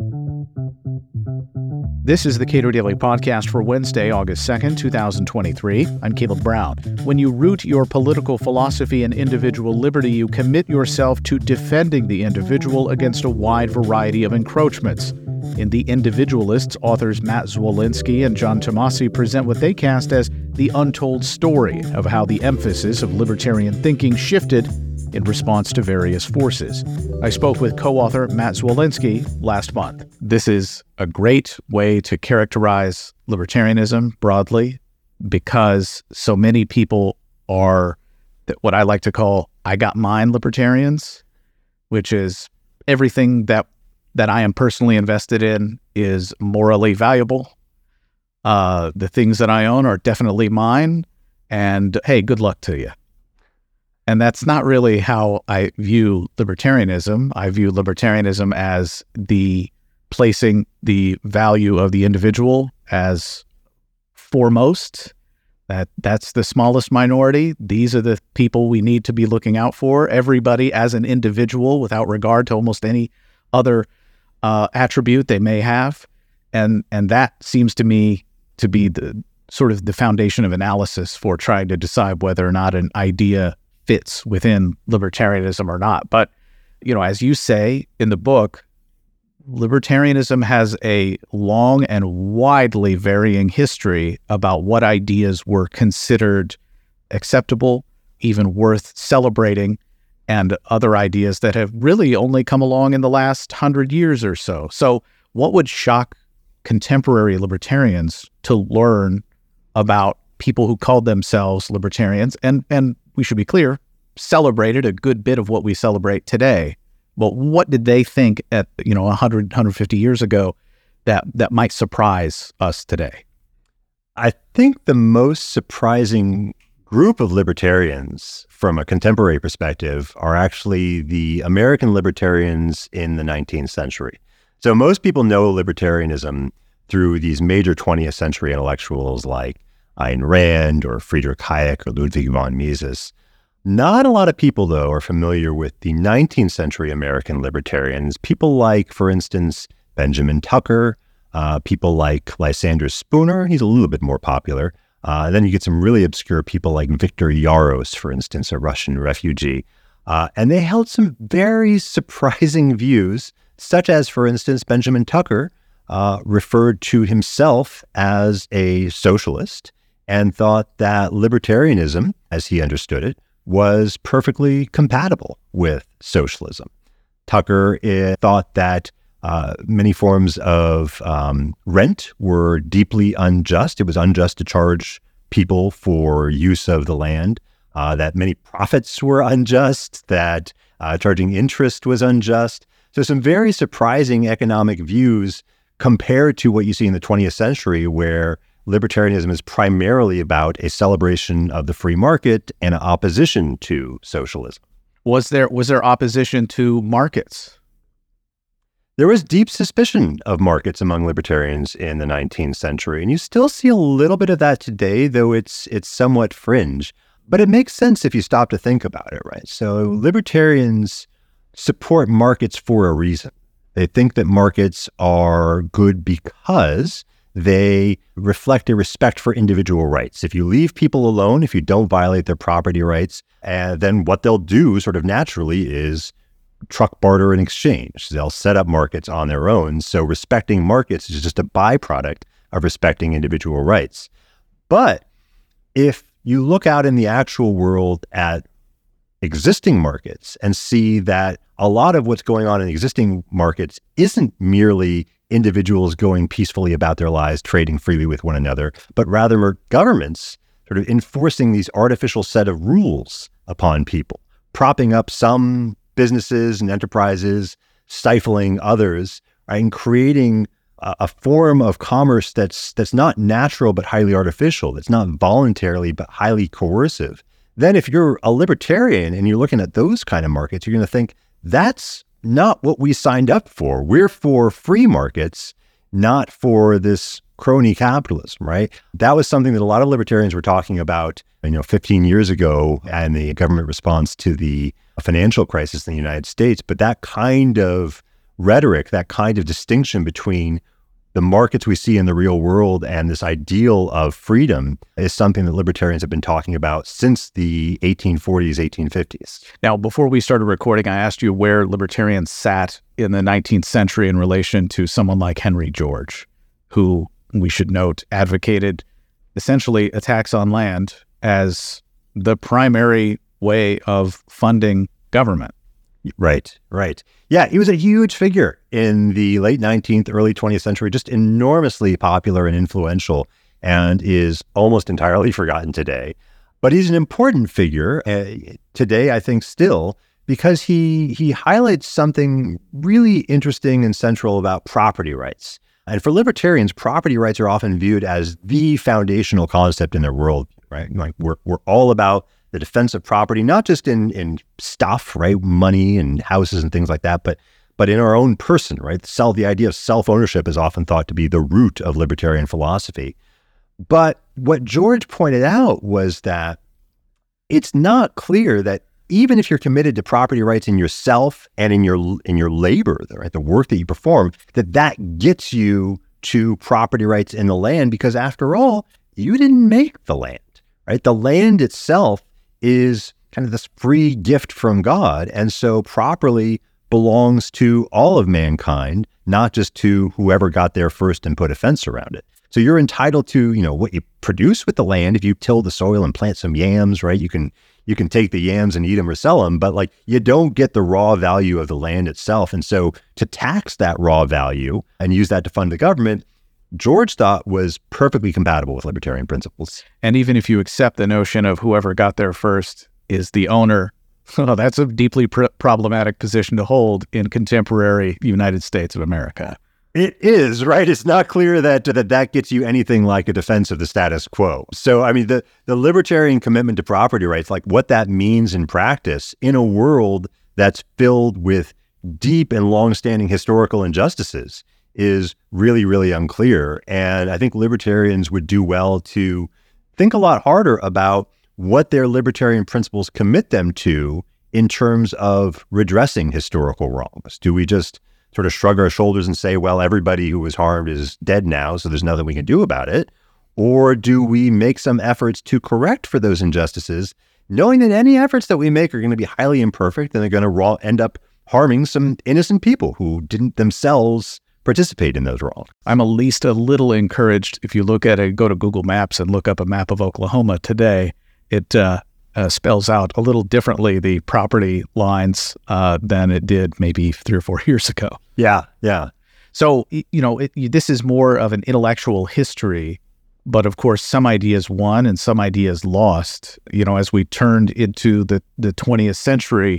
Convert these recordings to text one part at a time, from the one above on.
This is the Cato Daily Podcast for Wednesday, August 2nd, 2023. I'm Caleb Brown. When you root your political philosophy in individual liberty, you commit yourself to defending the individual against a wide variety of encroachments. In The Individualists, authors Matt Zwolinski and John Tomasi present what they cast as the untold story of how the emphasis of libertarian thinking shifted in response to various forces. I spoke with co-author Matt Zwolinski last month. This is a great way to characterize libertarianism broadly because so many people are what I like to call I got mine libertarians, which is everything that I am personally invested in is morally valuable. The things that I own are definitely mine, and hey, good luck to you. And that's not really how I view libertarianism. I view libertarianism as the placing the value of the individual as foremost. That's the smallest minority. These are the people we need to be looking out for. Everybody as an individual without regard to almost any other attribute they may have. And that seems to me to be the sort of the foundation of analysis for trying to decide whether or not an idea fits within libertarianism or not. But, as you say in the book, libertarianism has a long and widely varying history about what ideas were considered acceptable, even worth celebrating, and other ideas that have really only come along in the last 100 years or so. So what would shock contemporary libertarians to learn about people who called themselves libertarians and we should be clear, celebrated a good bit of what we celebrate today. But what did they think at 100, 150 years ago that might surprise us today? I think the most surprising group of libertarians from a contemporary perspective are actually the American libertarians in the 19th century. So most people know libertarianism through these major 20th century intellectuals like Ayn Rand or Friedrich Hayek or Ludwig von Mises. Not a lot of people, though, are familiar with the 19th century American libertarians. People like, for instance, Benjamin Tucker, people like Lysander Spooner. He's a little bit more popular. Then you get some really obscure people like Viktor Yaros, for instance, a Russian refugee. And they held some very surprising views, such as, for instance, Benjamin Tucker referred to himself as a socialist and thought that libertarianism, as he understood it, was perfectly compatible with socialism. Tucker thought that many forms of rent were deeply unjust. It was unjust to charge people for use of the land, that many profits were unjust, that charging interest was unjust. So some very surprising economic views compared to what you see in the 20th century, where libertarianism is primarily about a celebration of the free market and an opposition to socialism. Was there opposition to markets? There was deep suspicion of markets among libertarians in the 19th century, and you still see a little bit of that today, though it's somewhat fringe. But it makes sense if you stop to think about it, right? So libertarians support markets for a reason. They think that markets are good because they reflect a respect for individual rights. If you leave people alone, if you don't violate their property rights, then what they'll do sort of naturally is truck barter and exchange. They'll set up markets on their own. So respecting markets is just a byproduct of respecting individual rights. But if you look out in the actual world at existing markets and see that a lot of what's going on in existing markets isn't merely individuals going peacefully about their lives, trading freely with one another, but rather governments sort of enforcing these artificial set of rules upon people, propping up some businesses and enterprises, stifling others, right, and creating a form of commerce that's not natural but highly artificial, that's not voluntarily but highly coercive. Then if you're a libertarian and you're looking at those kind of markets, you're going to think, that's not what we signed up for. We're for free markets, not for this crony capitalism, right? That was something that a lot of libertarians were talking about, 15 years ago and the government response to the financial crisis in the United States. But that kind of rhetoric, that kind of distinction between the markets we see in the real world and this ideal of freedom is something that libertarians have been talking about since the 1840s, 1850s. Now, before we started recording, I asked you where libertarians sat in the 19th century in relation to someone like Henry George, who, we should note, advocated essentially a tax on land as the primary way of funding government. Right. Yeah, he was a huge figure in the late 19th, early 20th century, just enormously popular and influential, and is almost entirely forgotten today. But he's an important figure today, I think, still, because he highlights something really interesting and central about property rights. And for libertarians, property rights are often viewed as the foundational concept in their world, right? Like we're all about the defense of property, not just in stuff, right? Money and houses and things like that, but in our own person, right? The idea of self-ownership is often thought to be the root of libertarian philosophy. But what George pointed out was that it's not clear that even if you're committed to property rights in yourself and in your labor, right, the work that you perform, that gets you to property rights in the land, because after all, you didn't make the land, right? The land itself is kind of this free gift from God, and so properly belongs to all of mankind, not just to whoever got there first and put a fence around it. So you're entitled to, what you produce with the land. If you till the soil and plant some yams, right, you can take the yams and eat them or sell them, but you don't get the raw value of the land itself. And so to tax that raw value and use that to fund the government, George thought was perfectly compatible with libertarian principles. And even if you accept the notion of whoever got there first is the owner, well, that's a deeply problematic position to hold in contemporary United States of America. It is, right? It's not clear that gets you anything like a defense of the status quo. So, I mean, the libertarian commitment to property rights, like what that means in practice in a world that's filled with deep and longstanding historical injustices, is really, really unclear. And I think libertarians would do well to think a lot harder about what their libertarian principles commit them to in terms of redressing historical wrongs. Do we just sort of shrug our shoulders and say, well, everybody who was harmed is dead now, so there's nothing we can do about it? Or do we make some efforts to correct for those injustices, knowing that any efforts that we make are going to be highly imperfect and they're going to end up harming some innocent people who didn't themselves participate in those wrongs? I'm at least a little encouraged. If you look at it, go to Google Maps and look up a map of Oklahoma today, it spells out a little differently the property lines than it did maybe 3 or 4 years ago. Yeah. So, this is more of an intellectual history, but of course, some ideas won and some ideas lost. As we turned into the 20th century,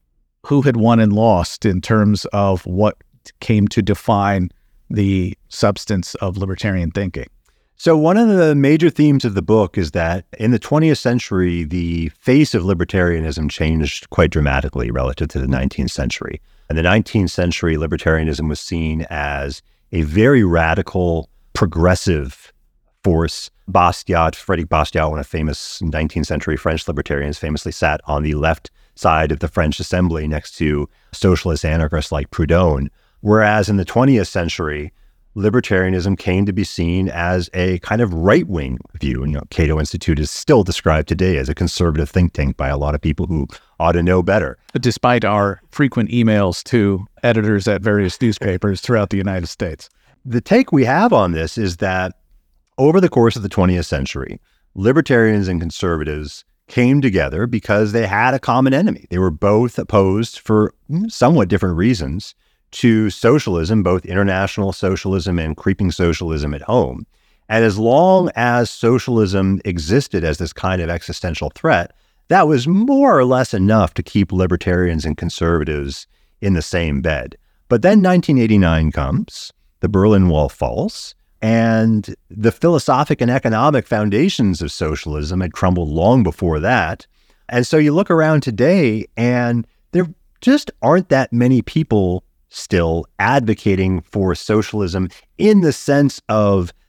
who had won and lost in terms of what came to define the substance of libertarian thinking? So one of the major themes of the book is that in the 20th century, the face of libertarianism changed quite dramatically relative to the 19th century. In the 19th century, libertarianism was seen as a very radical, progressive force. Frédéric Bastiat, one of famous 19th century French libertarians, famously sat on the left side of the French Assembly next to socialist anarchists like Proudhon. Whereas in the 20th century, libertarianism came to be seen as a kind of right-wing view. Cato Institute is still described today as a conservative think tank by a lot of people who ought to know better. Despite our frequent emails to editors at various newspapers throughout the United States. The take we have on this is that over the course of the 20th century, libertarians and conservatives came together because they had a common enemy. They were both opposed for somewhat different reasons to socialism, both international socialism and creeping socialism at home. And as long as socialism existed as this kind of existential threat, that was more or less enough to keep libertarians and conservatives in the same bed. But then 1989 comes, the Berlin Wall falls, and the philosophic and economic foundations of socialism had crumbled long before that. And so you look around today, and there just aren't that many people still advocating for socialism in the sense of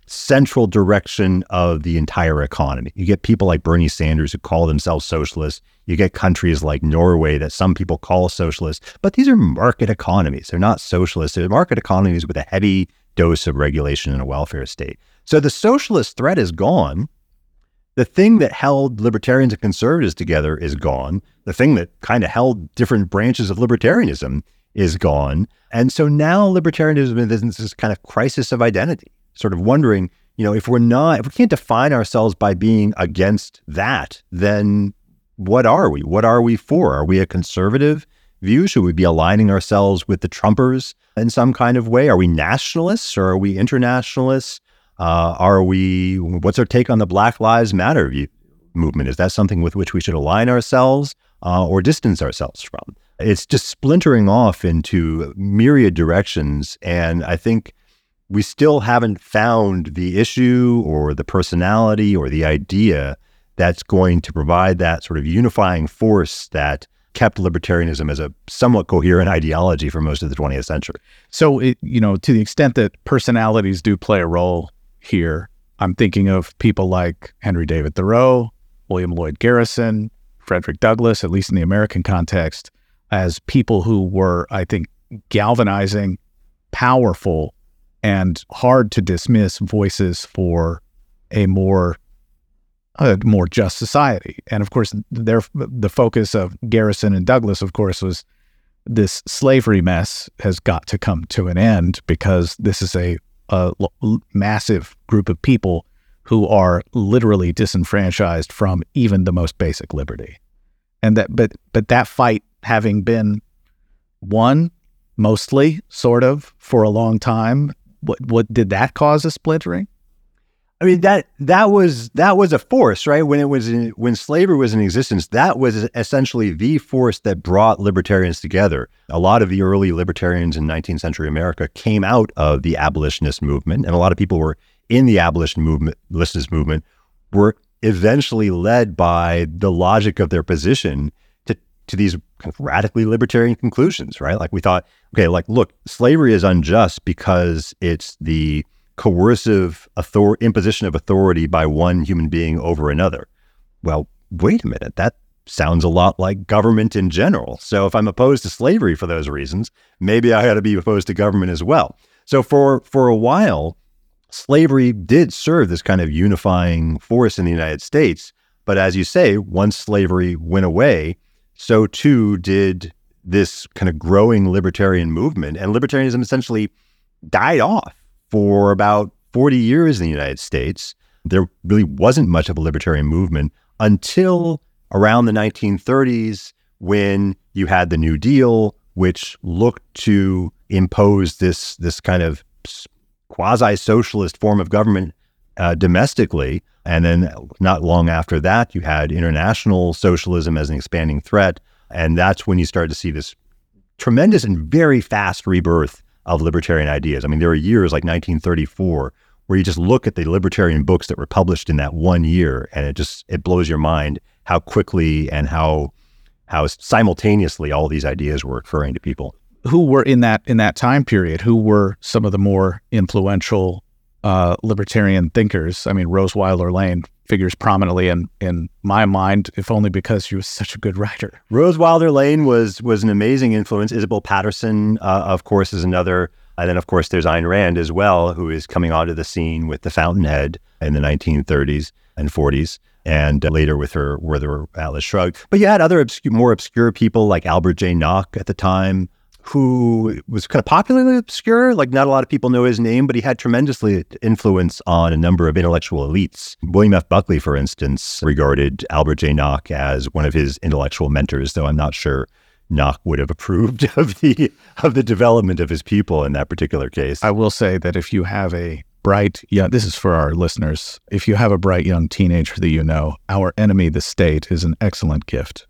central direction of the entire economy. You get people like Bernie Sanders who call themselves socialists. You get countries like Norway that some people call socialist, but these are market economies. They're not socialist. They're market economies with a heavy dose of regulation and a welfare state. So the socialist threat is gone. The thing that held libertarians and conservatives together is gone. The thing that kind of held different branches of libertarianism is gone. And so now libertarianism is in this kind of crisis of identity, sort of wondering, if we can't define ourselves by being against that, then what are we? What are we for? Are we a conservative view? Should we be aligning ourselves with the Trumpers in some kind of way? Are we nationalists or are we internationalists? What's our take on the Black Lives Matter movement? Is that something with which we should align ourselves or distance ourselves from? It's just splintering off into myriad directions. And I think we still haven't found the issue or the personality or the idea that's going to provide that sort of unifying force that kept libertarianism as a somewhat coherent ideology for most of the 20th century. So, to the extent that personalities do play a role here, I'm thinking of people like Henry David Thoreau, William Lloyd Garrison, Frederick Douglass, at least in the American context, as people who were, I think, galvanizing, powerful, and hard to dismiss voices for a more just society. And of course, the focus of Garrison and Douglass, of course, was this slavery mess has got to come to an end because this is a massive group of people who are literally disenfranchised from even the most basic liberty. And but that fight having been won mostly, sort of, for a long time, what did that cause a splintering? I mean, that was a force, right? When slavery was in existence, that was essentially the force that brought libertarians together. A lot of the early libertarians in 19th century America came out of the abolitionist movement, and a lot of people were in the abolitionist movement were eventually led by the logic of their position to these kind of radically libertarian conclusions, right? Like we thought, okay, look, slavery is unjust because it's the coercive imposition of authority by one human being over another. Well, wait a minute, that sounds a lot like government in general. So if I'm opposed to slavery for those reasons, maybe I ought to be opposed to government as well. So for a while, slavery did serve this kind of unifying force in the United States. But as you say, once slavery went away, so too did this kind of growing libertarian movement. And libertarianism essentially died off for about 40 years in the United States. There really wasn't much of a libertarian movement until around the 1930s, when you had the New Deal, which looked to impose this kind of quasi-socialist form of government domestically. And then not long after that, you had international socialism as an expanding threat. And that's when you started to see this tremendous and very fast rebirth of libertarian ideas. I mean, there are years like 1934 where you just look at the libertarian books that were published in that one year, and it blows your mind how quickly and how simultaneously all these ideas were occurring to people. Who were in that time period? Who were some of the more influential libertarian thinkers? I mean, Rose Wilder Lane figures prominently in my mind, if only because she was such a good writer. Rose Wilder Lane was an amazing influence. Isabel Patterson, of course, is another. And then, of course, there's Ayn Rand as well, who is coming onto the scene with The Fountainhead in the 1930s and 40s, and later with her Atlas Shrugged. But you had other more obscure people like Albert J. Nock at the time, who was kind of popularly obscure. Like, not a lot of people know his name, but he had tremendously influence on a number of intellectual elites. William F. Buckley, for instance, regarded Albert J. Nock as one of his intellectual mentors, though I'm not sure Nock would have approved of the development of his pupil in that particular case. I will say that if you have a bright young, this is for our listeners, if you have a bright young teenager that you know, Our Enemy, the State, is an excellent gift.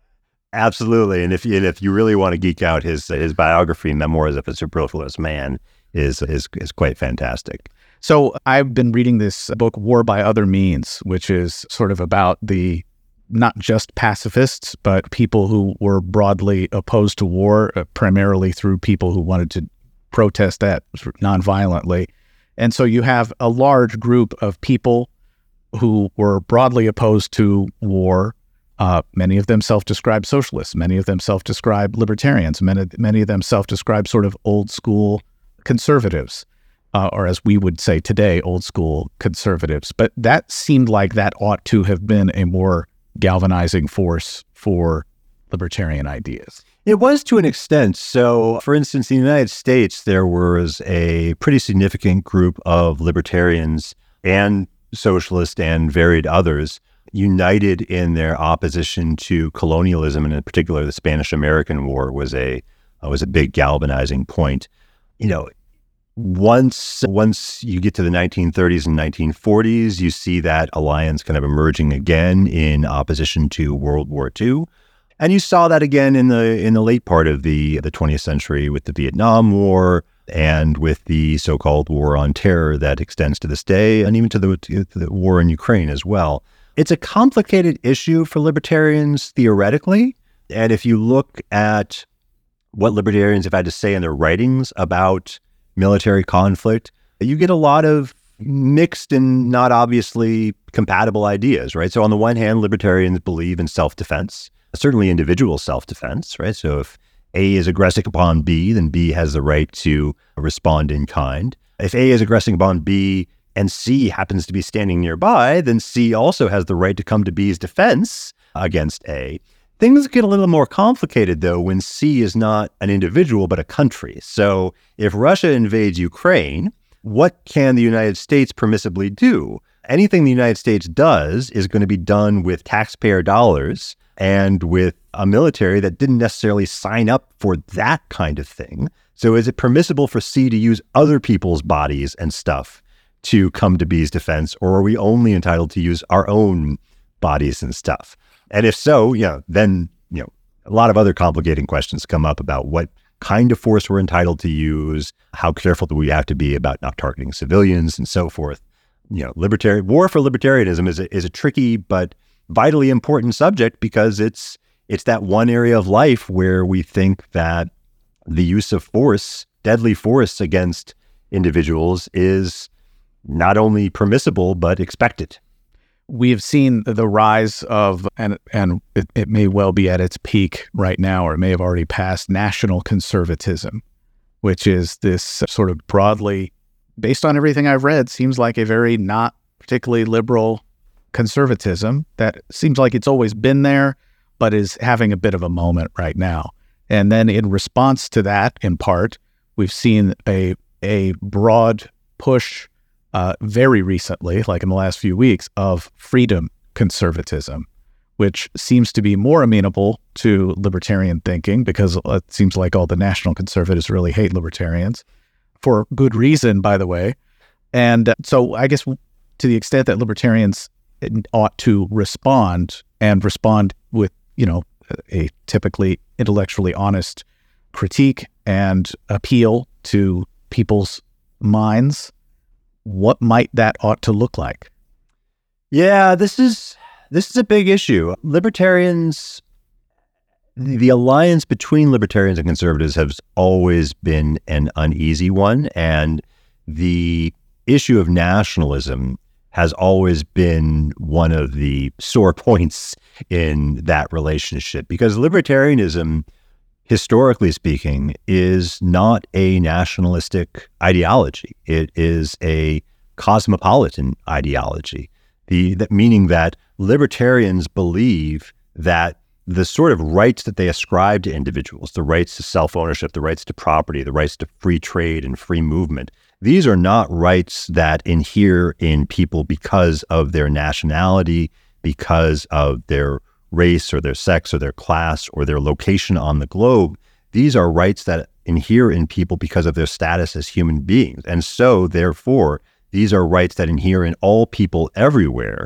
Absolutely. And if you really want to geek out, his biography, Memoirs of a Superfluous Man, is quite fantastic. So I've been reading this book, War by Other Means, which is sort of about the not just pacifists, but people who were broadly opposed to war, primarily through people who wanted to protest that nonviolently. And so you have a large group of people who were broadly opposed to war. Many of them self-described socialists. Many of them self-described libertarians. Many of them self-described sort of old school conservatives, or as we would say today, old school conservatives. But that seemed like that ought to have been a more galvanizing force for libertarian ideas. It was to an extent. So, for instance, in the United States, there was a pretty significant group of libertarians and socialists and varied others united in their opposition to colonialism, and in particular, the Spanish-American War was a big galvanizing point. You know, once you get to the 1930s and 1940s, you see that alliance kind of emerging again in opposition to World War II. And you saw that again in the late part of the 20th century with the Vietnam War and with the so-called war on terror that extends to this day, and even to the war in Ukraine as well. It's a complicated issue for libertarians theoretically. And if you look at what libertarians have had to say in their writings about military conflict, you get a lot of mixed and not obviously compatible ideas, right? So on the one hand, libertarians believe in self-defense, certainly individual self-defense, right? So if A is aggressing upon B, then B has the right to respond in kind. If A is aggressing upon B and C happens to be standing nearby, then C also has the right to come to B's defense against A. Things get a little more complicated, though, when C is not an individual, but a country. So if Russia invades Ukraine, what can the United States permissibly do? Anything the United States does is going to be done with taxpayer dollars and with a military that didn't necessarily sign up for that kind of thing. So is it permissible for C to use other people's bodies and stuff to come to B's defense, or are we only entitled to use our own bodies and stuff? And if so, then a lot of other complicating questions come up about what kind of force we're entitled to use, how careful do we have to be about not targeting civilians, and so forth. War for libertarianism is a tricky but vitally important subject, because it's that one area of life where we think that the use of force, deadly force against individuals, is not only permissible, but expected. We have seen the rise of, and it may well be at its peak right now, or it may have already passed, national conservatism, which is this sort of broadly, based on everything I've read, seems like a very not particularly liberal conservatism that seems like it's always been there, but is having a bit of a moment right now. And then in response to that, in part, we've seen a broad push very recently, like in the last few weeks, of freedom conservatism, which seems to be more amenable to libertarian thinking, because it seems like all the national conservatives really hate libertarians, for good reason, by the way. And so I guess to the extent that libertarians ought to respond with, a typically intellectually honest critique and appeal to people's minds, what might that ought to look like? Yeah, this is a big issue. Libertarians, the alliance between libertarians and conservatives has always been an uneasy one, and the issue of nationalism has always been one of the sore points in that relationship, because libertarianism, historically speaking, is not a nationalistic ideology. It is a cosmopolitan ideology, meaning that libertarians believe that the sort of rights that they ascribe to individuals, the rights to self-ownership, the rights to property, the rights to free trade and free movement, these are not rights that inhere in people because of their nationality, because of their race or their sex or their class or their location on the globe. These are rights that inhere in people because of their status as human beings. And so, therefore, these are rights that inhere in all people everywhere.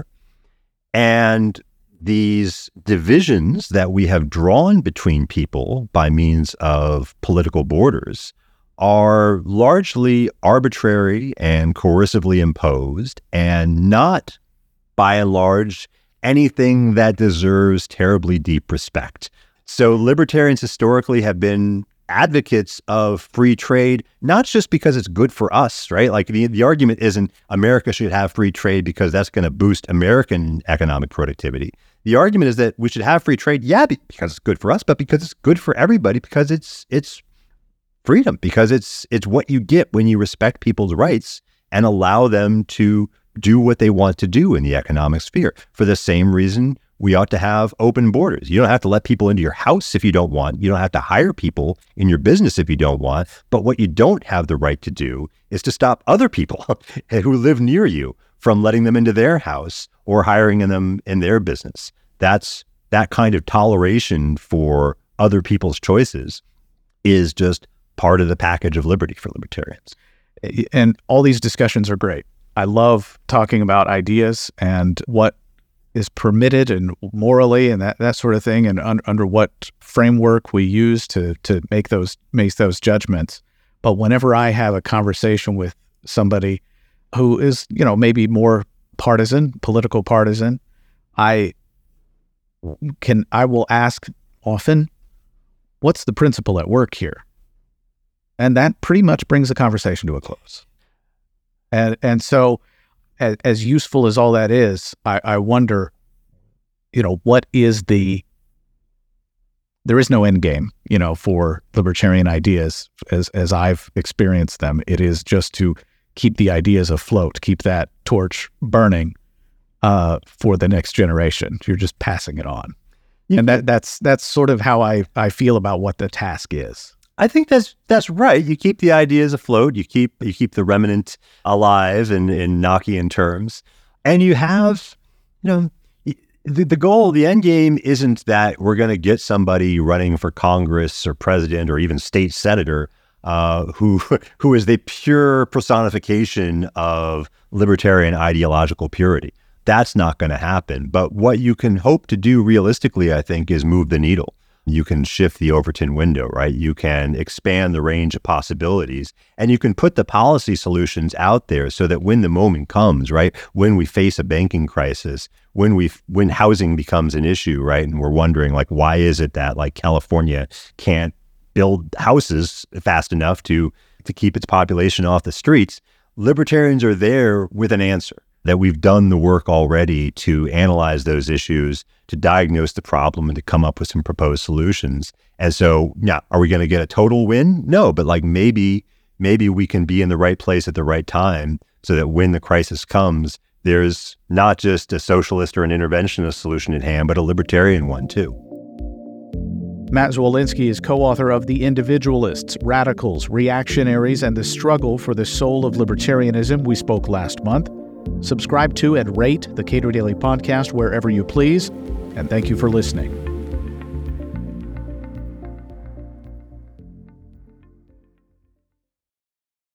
And these divisions that we have drawn between people by means of political borders are largely arbitrary and coercively imposed, and not, by and large, anything that deserves terribly deep respect. So libertarians historically have been advocates of free trade, not just because it's good for us, right? Like the argument isn't America should have free trade because that's going to boost American economic productivity. The argument is that we should have free trade, because it's good for us, but because it's good for everybody, because it's freedom, because it's what you get when you respect people's rights and allow them to do what they want to do in the economic sphere. For the same reason, we ought to have open borders. You don't have to let people into your house if you don't want. You don't have to hire people in your business if you don't want. But what you don't have the right to do is to stop other people who live near you from letting them into their house or hiring them in their business. That kind of toleration for other people's choices is just part of the package of liberty for libertarians. And all these discussions are great. I love talking about ideas and what is permitted and morally and that sort of thing, and under what framework we use to make those judgments. But whenever I have a conversation with somebody who is, maybe more political partisan, I will ask often, what's the principle at work here? And that pretty much brings the conversation to a close. And so as useful as all that is, I wonder, what is there is no end game, for libertarian ideas as I've experienced them. It is just to keep the ideas afloat, keep that torch burning for the next generation. You're just passing it on. And that's sort of how I feel about what the task is. I think that's right. You keep the ideas afloat. You keep the remnant alive in Knockian terms, and you have, the goal, the end game isn't that we're going to get somebody running for Congress or president or even state senator who is the pure personification of libertarian ideological purity. That's not going to happen. But what you can hope to do realistically, I think, is move the needle. You can shift the Overton window, right? You can expand the range of possibilities, and you can put the policy solutions out there so that when the moment comes, right, when we face a banking crisis, when housing becomes an issue, right, and we're wondering, like, why is it that, like, California can't build houses fast enough to keep its population off the streets, libertarians are there with an answer. That we've done the work already to analyze those issues, to diagnose the problem, and to come up with some proposed solutions. And so, are we going to get a total win? No, but like maybe we can be in the right place at the right time so that when the crisis comes, there's not just a socialist or an interventionist solution at hand, but a libertarian one too. Matt Zwolinski is co-author of The Individualists, Radicals, Reactionaries, and the Struggle for the Soul of Libertarianism. We spoke last month. Subscribe to and rate the Cato Daily Podcast wherever you please, and thank you for listening.